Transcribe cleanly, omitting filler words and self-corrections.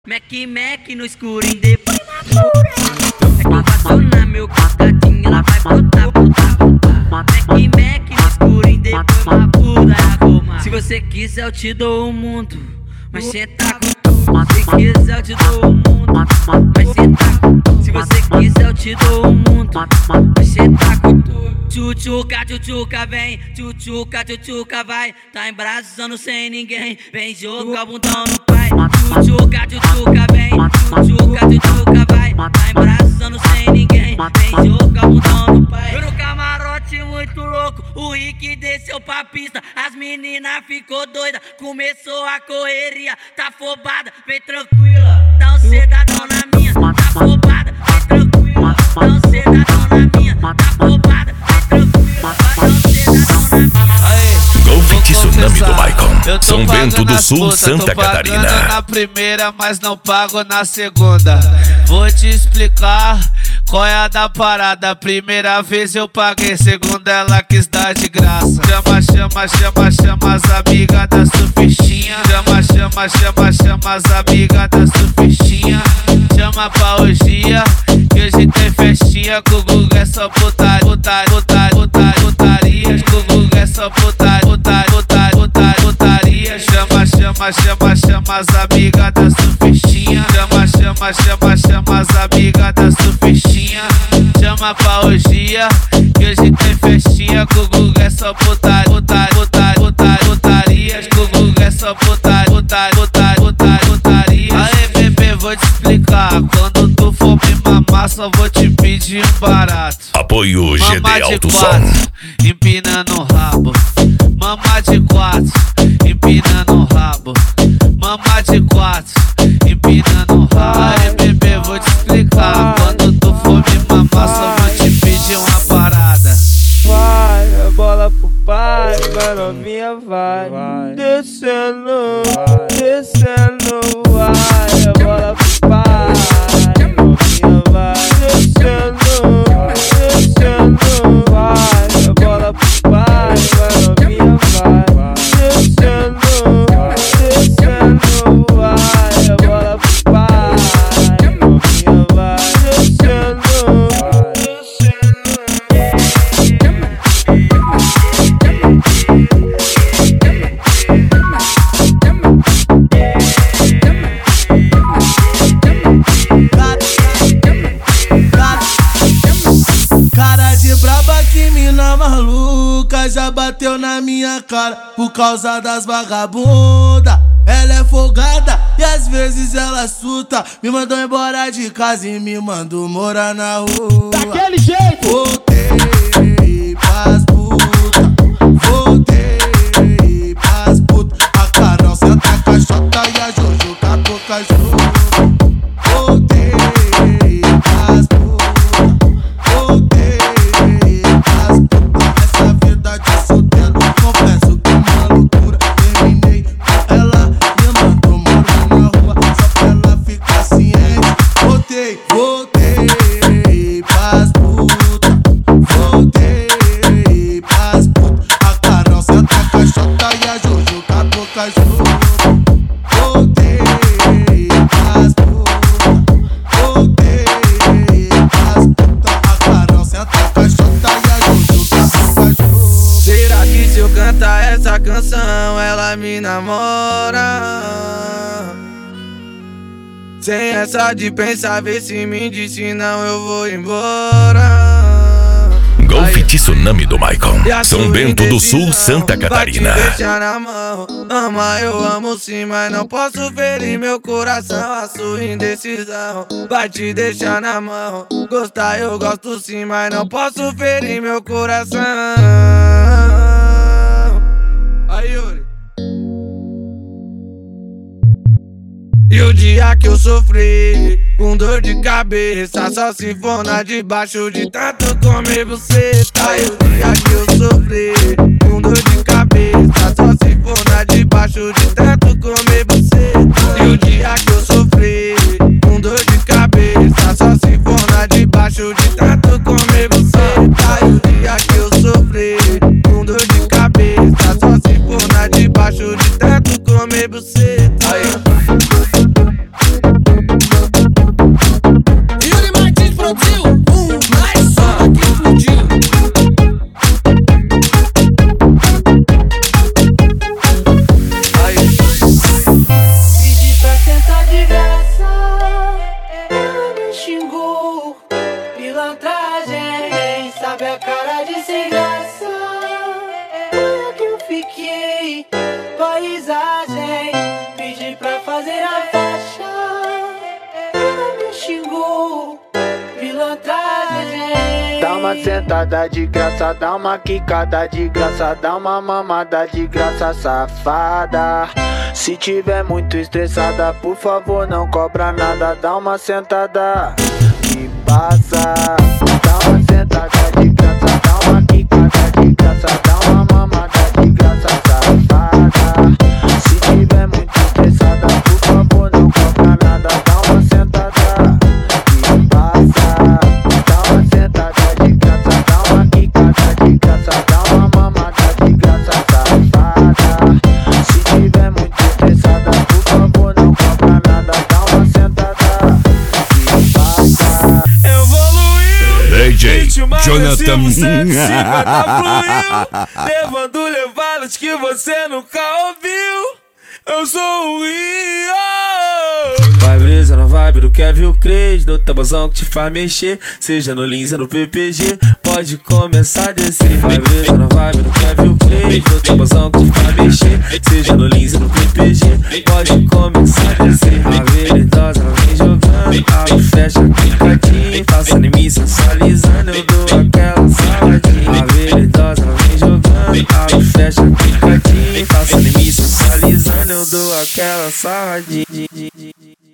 Mac no escurinho, depois na pura. É que eu vacinar meu contatinho, ela vai botar. Mac no escurinho, depois na pura. Se você quiser eu te dou o mundo, mas cê tá com tudo. Se quiser eu te dou o mundo, mas cê tá com tudo. Se você quiser eu te dou o mundo, mas cê tá com tudo. Tchutchuca, vem, tchutchuca, vai. Tá embraçando sem ninguém, vem jogar o bundão no pai. Tchutchuca, vem, tchutchuca, vai. Tá embraçando sem ninguém, vem jogar o bundão no pai. Eu no camarote muito louco, o Rick desceu pra pista. As meninas ficou doida, começou a correria. Tá afobada, vem tranquila, dá um cedadão na minha. Tá afobada, vem tranquila, dá um cedadão na minha. Tá afobada, vem tranquila, dá um cedadão na minha. Golfe Tsunami do Maicon, São Bento do Sul, Santa Catarina. Tô pagando na primeira, mas não pago na segunda. Vou te explicar qual é a da parada. Primeira vez eu paguei, segunda ela quis dar de graça. Chama as amigas da surfistinha. Chama as amigas da surfistinha. Chama pra orgia, que hoje tem festinha. Com o Guga é só putaria. Com o Guga é só putaria. Chama as amigas da surfistinha. Chama as amigas da surfistinha. Chama pra orgia, que hoje tem festinha. Com o Guga é só putaria. Com o Guga é só putaria. Aê bebê, vou te explicar. Quando tu for me mamar, só vou te pedir um barato. Apoio GD Mama de Alto quatro, Som. empinando o rabo. Mama de quatro, empinando o rabo. Mama de quatro, empinando o rabo. Aí bebê, vou te explicar. Quando tu for me mamar, só vou te pedir uma parada. Vai, a bola pro pai, vai novinha, vai. Descendo, vai, a bola pro pai, novinha, vai. Descendo, vai, a bola pro pai, vai novinha, vai. Descendo, vai, a bola pro pai, novinha, vai. Cara de braba, que mina maluca, já bateu na minha cara por causa das vagabunda. Ela é folgada e às vezes ela surta. Me mandou embora de casa e me mandou morar na rua. Daquele jeito! Voltei pras puta, voltei pras puta. A Carol senta a caixota e a Jojo com a boca junto. Voltei pras puta, voltei pras puta. Essa vida de solteiro, confesso que é uma loucura. Terminei com ela, me mandou morar na rua, só pra ela ficar ciente. Voltei pras puta, voltei pras puta. A Carol senta a caixota e a Jojo com a boca junto. Voltei pras puta, voltei pras puta. A Carol senta a caixota e a Jojo com a boca junto. Será que se eu cantar essa canção ela me namora? Sem essa de pensar, vê se me diz, senão eu vou embora. Golfe Tsunami do Maicon, E a São sua Bento do Sul, indecisão Santa Catarina. vai te deixar na mão. Ama, eu amo sim, mas não posso ferir meu coração. A sua indecisão vai te deixar na mão. Gostar eu gosto sim, mas não posso ferir meu coração. Aí, Yuri. E o dia que eu sofri com dor de cabeça, só sinfona debaixo de tanto comer buceta. E o dia que eu sofri com dor de cabeça, só sinfona debaixo de tanto comer buceta. E o dia que eu sofri com dor de cabeça, só sinfona debaixo de tanto comer buceta. E o dia que eu sofri com dor de cabeça, só sinfona debaixo de tanto comer buceta. atrás, gente. Dá uma sentada de graça, dá uma quicada de graça, dá uma mamada de graça, safada. Se tiver muito estressada, por favor não cobra nada. Dá uma sentada e passa. Dá uma sentada de graça, dá uma quicada de graça, dá uma mamada de graça, safada. Se tiver muito estressada, por favor não cobra nada. Dá uma sentada e passa. Dá uma sentada de graça, dá uma quicada de graça, dá uma mamada de graça, safada. Se tiver muito estressada, por favor não cobra nada. Dá uma sentada e passa. Evoluiu, DJ ritmo Jonathan. agressivo, sexy, fluiu, levando levadas que você nunca ouviu. Eu sou o Rio. Vai brisa na vibe do Kevin Cres, do tabuzão que te faz mexer, seja no Lins ou no PPG, pode começar a descer. Vai brisa na vibe do Kevin Cres, do tabuzão que te faz mexer, seja no Lins ou no PPG, pode começar a descer. A veridosa ela vem jogando, abre, fecha, picadinho, passando em mim, sensualizando, eu dou aquela saladinha. A veridosa ela vem jogando, abre, fecha, picadinho, passando em mim, sensualizando, eu dou aquela sarradinha.